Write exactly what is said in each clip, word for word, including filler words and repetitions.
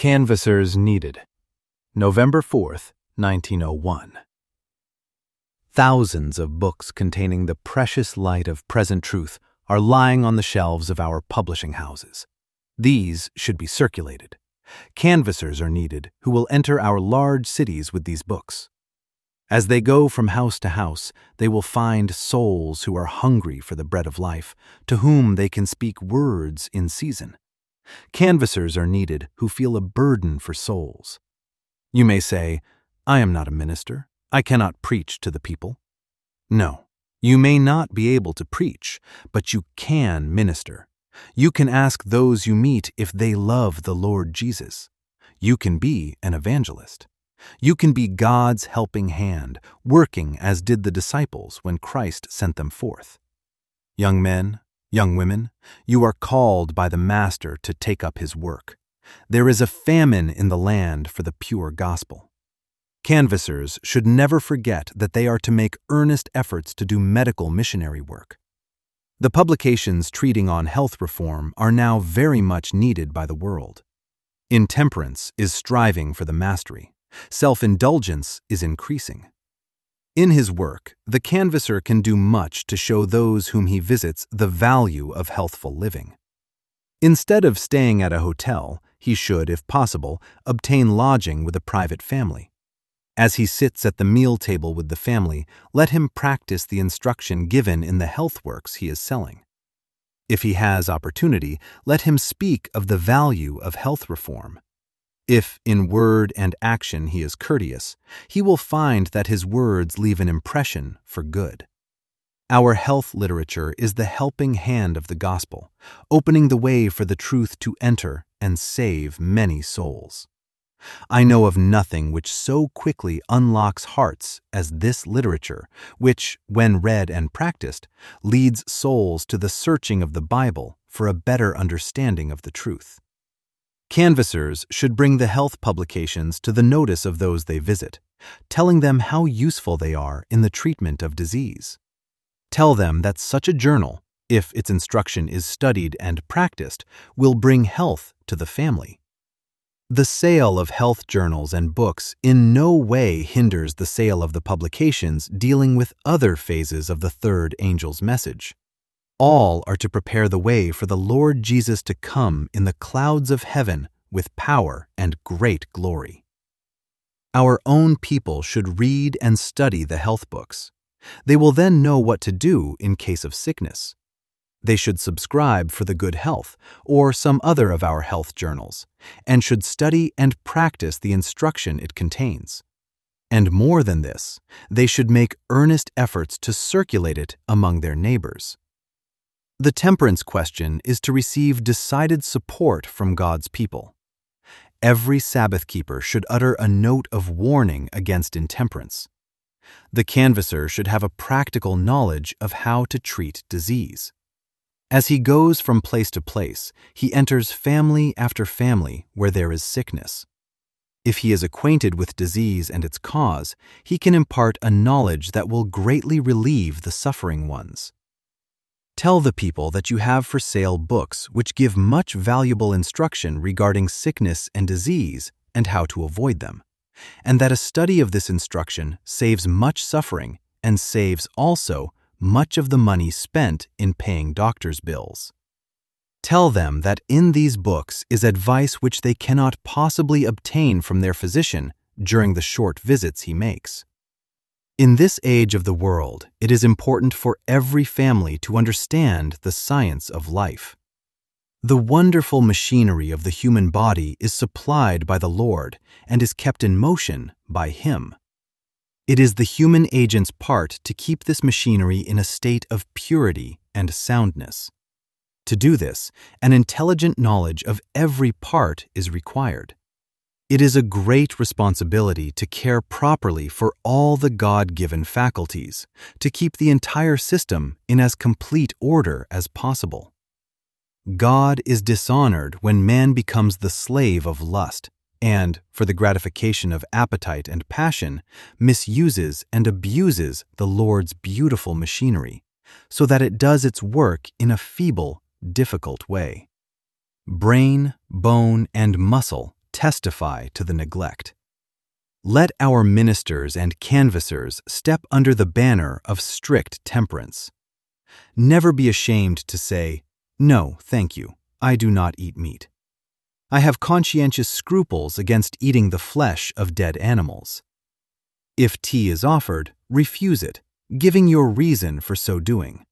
Canvassers needed. November fourth, nineteen oh one. Thousands of books containing the precious light of present truth are lying on the shelves of our publishing houses. These should be circulated. Canvassers are needed who will enter our large cities with these books. As they go from house to house, they will find souls who are hungry for the bread of life, to whom they can speak words in season. Canvassers are needed who feel a burden for souls. You may say, "I am not a minister. I cannot preach to the people." No, you may not be able to preach, but you can minister. You can ask those you meet if they love the Lord Jesus. You can be an evangelist. You can be God's helping hand, working as did the disciples when Christ sent them forth. Young men, young women, you are called by the Master to take up his work. There is a famine in the land for the pure gospel. Canvassers should never forget that they are to make earnest efforts to do medical missionary work. The publications treating on health reform are now very much needed by the world. Intemperance is striving for the mastery. Self-indulgence is increasing. In his work, the canvasser can do much to show those whom he visits the value of healthful living. Instead of staying at a hotel, he should, if possible, obtain lodging with a private family. As he sits at the meal table with the family, let him practice the instruction given in the health works he is selling. If he has opportunity, let him speak of the value of health reform. If in word and action he is courteous, he will find that his words leave an impression for good. Our health literature is the helping hand of the gospel, opening the way for the truth to enter and save many souls. I know of nothing which so quickly unlocks hearts as this literature, which, when read and practiced, leads souls to the searching of the Bible for a better understanding of the truth. Canvassers should bring the health publications to the notice of those they visit, telling them how useful they are in the treatment of disease. Tell them that such a journal, if its instruction is studied and practiced, will bring health to the family. The sale of health journals and books in no way hinders the sale of the publications dealing with other phases of the third angel's message. All are to prepare the way for the Lord Jesus to come in the clouds of heaven with power and great glory. Our own people should read and study the health books. They will then know what to do in case of sickness. They should subscribe for the Good Health or some other of our health journals, and should study and practice the instruction it contains. And more than this, they should make earnest efforts to circulate it among their neighbors. The temperance question is to receive decided support from God's people. Every Sabbath keeper should utter a note of warning against intemperance. The canvasser should have a practical knowledge of how to treat disease. As he goes from place to place, he enters family after family where there is sickness. If he is acquainted with disease and its cause, he can impart a knowledge that will greatly relieve the suffering ones. Tell the people that you have for sale books which give much valuable instruction regarding sickness and disease and how to avoid them, and that a study of this instruction saves much suffering and saves also much of the money spent in paying doctors' bills. Tell them that in these books is advice which they cannot possibly obtain from their physician during the short visits he makes. In this age of the world, it is important for every family to understand the science of life. The wonderful machinery of the human body is supplied by the Lord and is kept in motion by Him. It is the human agent's part to keep this machinery in a state of purity and soundness. To do this, an intelligent knowledge of every part is required. It is a great responsibility to care properly for all the God-given faculties, to keep the entire system in as complete order as possible. God is dishonored when man becomes the slave of lust and, for the gratification of appetite and passion, misuses and abuses the Lord's beautiful machinery, so that it does its work in a feeble, difficult way. Brain, bone, and muscle testify to the neglect. Let our ministers and canvassers step under the banner of strict temperance. Never be ashamed to say, "No, thank you, I do not eat meat. I have conscientious scruples against eating the flesh of dead animals." If tea is offered, refuse it, giving your reason for so doing.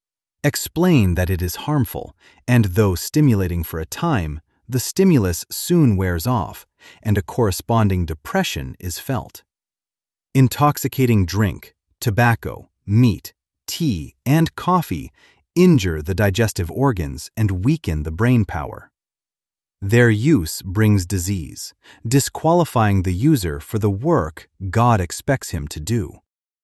Explain that it is harmful, and though stimulating for a time, the stimulus soon wears off, and a corresponding depression is felt. Intoxicating drink, tobacco, meat, tea, and coffee injure the digestive organs and weaken the brain power. Their use brings disease, disqualifying the user for the work God expects him to do.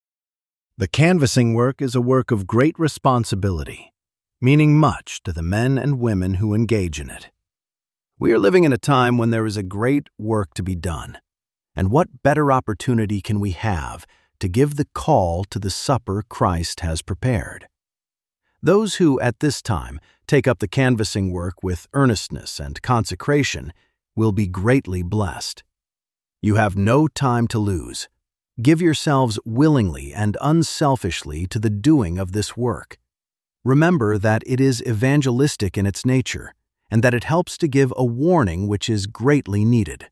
The canvassing work is a work of great responsibility, meaning much to the men and women who engage in it. We are living in a time when there is a great work to be done, and what better opportunity can we have to give the call to the supper Christ has prepared? Those who, at this time, take up the canvassing work with earnestness and consecration will be greatly blessed. You have no time to lose. Give yourselves willingly and unselfishly to the doing of this work. Remember that it is evangelistic in its nature, and that it helps to give a warning which is greatly needed.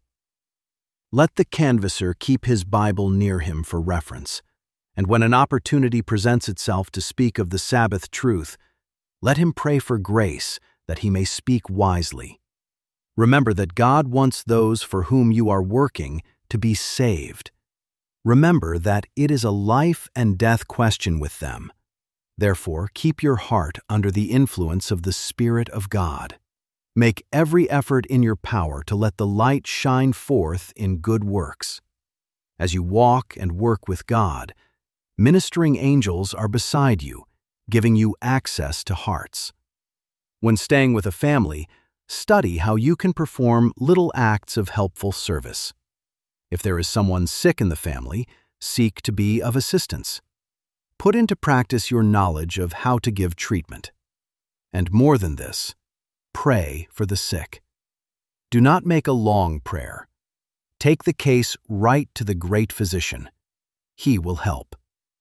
Let the canvasser keep his Bible near him for reference, and when an opportunity presents itself to speak of the Sabbath truth, let him pray for grace that he may speak wisely. Remember that God wants those for whom you are working to be saved. Remember that it is a life and death question with them. Therefore, keep your heart under the influence of the Spirit of God. Make every effort in your power to let the light shine forth in good works. As you walk and work with God, ministering angels are beside you, giving you access to hearts. When staying with a family, study how you can perform little acts of helpful service. If there is someone sick in the family, seek to be of assistance. Put into practice your knowledge of how to give treatment. And more than this, pray for the sick. Do not make a long prayer. Take the case right to the great physician. He will help.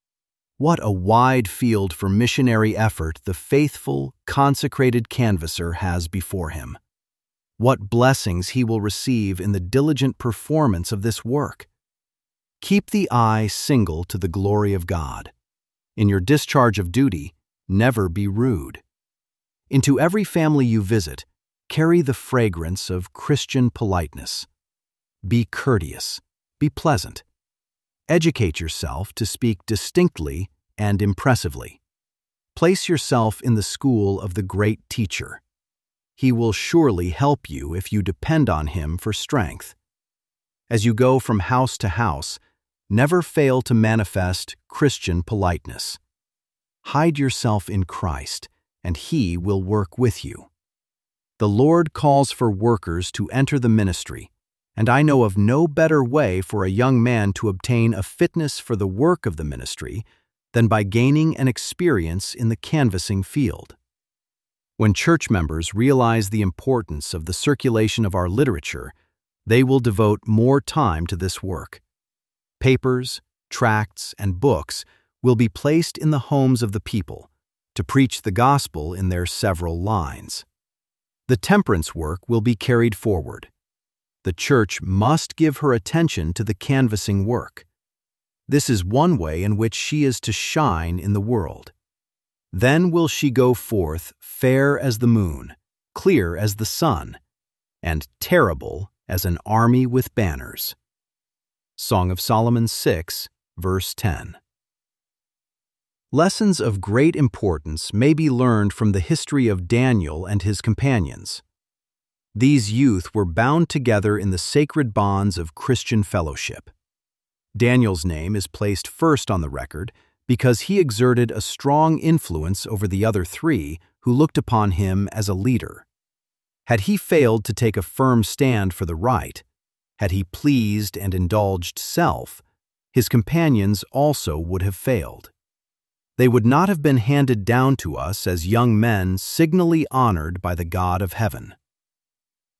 What a wide field for missionary effort the faithful, consecrated canvasser has before him. What blessings he will receive in the diligent performance of this work. Keep the eye single to the glory of God. In your discharge of duty, never be rude. Into every family you visit, carry the fragrance of Christian politeness. Be courteous, be pleasant. Educate yourself to speak distinctly and impressively. Place yourself in the school of the great teacher. He will surely help you if you depend on him for strength. As you go from house to house, never fail to manifest Christian politeness. Hide yourself in Christ, and he will work with you. The Lord calls for workers to enter the ministry, and I know of no better way for a young man to obtain a fitness for the work of the ministry than by gaining an experience in the canvassing field. When church members realize the importance of the circulation of our literature, they will devote more time to this work. Papers, tracts, and books will be placed in the homes of the people to preach the gospel in their several lines. The temperance work will be carried forward. The church must give her attention to the canvassing work. This is one way in which she is to shine in the world. Then will she go forth fair as the moon, clear as the sun, and terrible as an army with banners. Song of Solomon six, verse ten. Lessons of great importance may be learned from the history of Daniel and his companions. These youth were bound together in the sacred bonds of Christian fellowship. Daniel's name is placed first on the record because he exerted a strong influence over the other three who looked upon him as a leader. Had he failed to take a firm stand for the right, had he pleased and indulged self, his companions also would have failed. They would not have been handed down to us as young men signally honored by the God of heaven.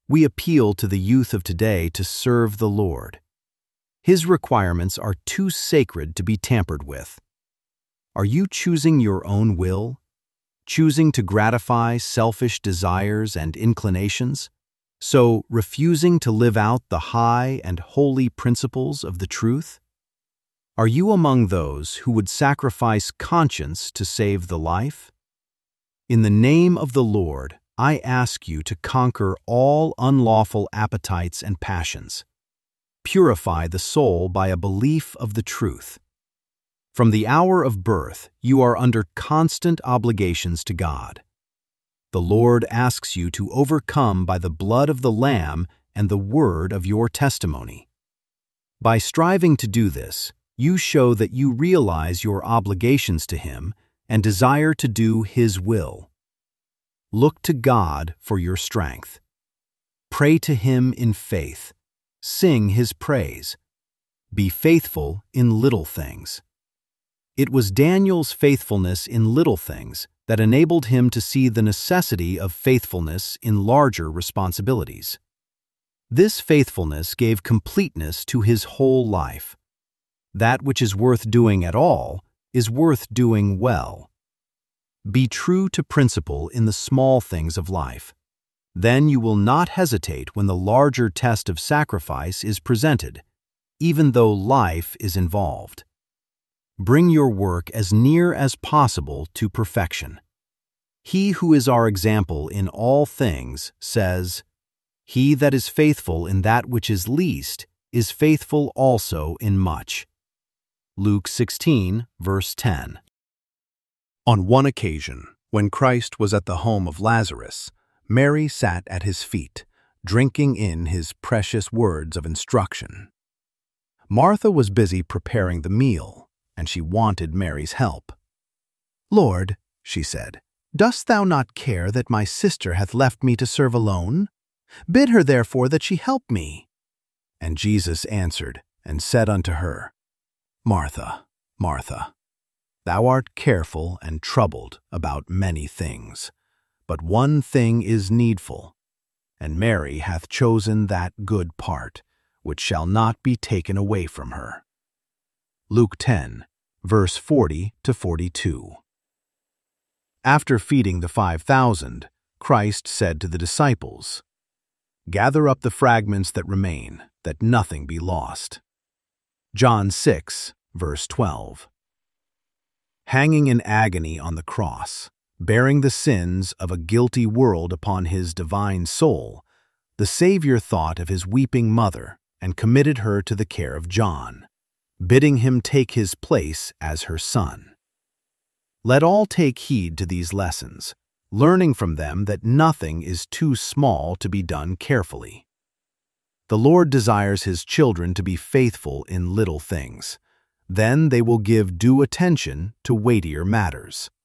We appeal to the youth of today to serve the Lord. His requirements are too sacred to be tampered with. Are you choosing your own will? Choosing to gratify selfish desires and inclinations? So refusing to live out the high and holy principles of the truth? Are you among those who would sacrifice conscience to save the life? In the name of the Lord, I ask you to conquer all unlawful appetites and passions. Purify the soul by a belief of the truth. From the hour of birth, you are under constant obligations to God. The Lord asks you to overcome by the blood of the Lamb and the word of your testimony. By striving to do this, you show that you realize your obligations to Him and desire to do His will. Look to God for your strength. Pray to Him in faith. Sing His praise. Be faithful in little things. It was Daniel's faithfulness in little things that enabled him to see the necessity of faithfulness in larger responsibilities. This faithfulness gave completeness to his whole life. That which is worth doing at all is worth doing well. Be true to principle in the small things of life. Then you will not hesitate when the larger test of sacrifice is presented, even though life is involved. Bring your work as near as possible to perfection. He who is our example in all things says, "He that is faithful in that which is least is faithful also in much." Luke sixteen, verse ten. On one occasion, when Christ was at the home of Lazarus, Mary sat at his feet, drinking in his precious words of instruction. Martha was busy preparing the meal, and she wanted Mary's help. "Lord," she said, "dost thou not care that my sister hath left me to serve alone? Bid her therefore that she help me." And Jesus answered and said unto her, "Martha, Martha, thou art careful and troubled about many things, but one thing is needful, and Mary hath chosen that good part, which shall not be taken away from her." Luke ten, verse forty to forty-two. After feeding the five thousand, Christ said to the disciples, "Gather up the fragments that remain, that nothing be lost." John six, verse twelve. Hanging in agony on the cross, bearing the sins of a guilty world upon his divine soul, the Savior thought of his weeping mother and committed her to the care of John, bidding him take his place as her son. Let all take heed to these lessons, learning from them that nothing is too small to be done carefully. The Lord desires His children to be faithful in little things. Then they will give due attention to weightier matters.